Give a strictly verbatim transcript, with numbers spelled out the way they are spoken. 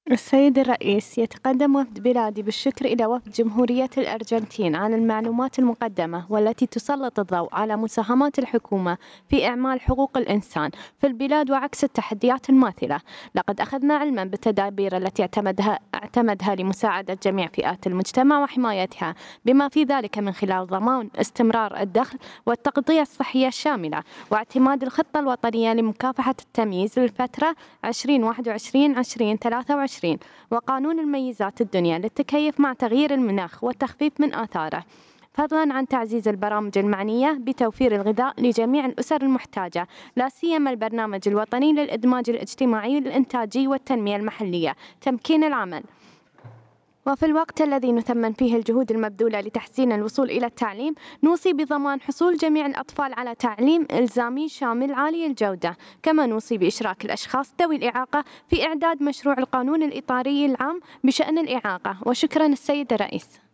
السيد الرئيس، يتقدم وفد بلادي بالشكر إلى وفد جمهورية الأرجنتين على المعلومات المقدمة والتي تسلط الضوء على مساهمات الحكومة في إعمال حقوق الإنسان في البلاد وعكس التحديات الماثلة. لقد أخذنا علما بالتدابير التي اعتمدها, اعتمدها لمساعدة جميع فئات المجتمع وحمايتها، بما في ذلك من خلال ضمان استمرار الدخل والتغطية الصحية الشاملة واعتماد الخطة الوطنية لمكافحة التمييز للفترة ألفين وواحد وعشرين ألفين وثلاثة وعشرين، وقانون الميزات الدنيا للتكيف مع تغيير المناخ والتخفيف من آثاره، فضلا عن تعزيز البرامج المعنية بتوفير الغذاء لجميع الأسر المحتاجة، لا سيما البرنامج الوطني للإدماج الاجتماعي الإنتاجي والتنمية المحلية تمكين العمل. وفي الوقت الذي نثمن فيه الجهود المبذولة لتحسين الوصول إلى التعليم، نوصي بضمان حصول جميع الأطفال على تعليم إلزامي شامل عالي الجودة، كما نوصي بإشراك الأشخاص ذوي الإعاقة في إعداد مشروع القانون الإطاري العام بشأن الإعاقة. وشكرا السيد الرئيس.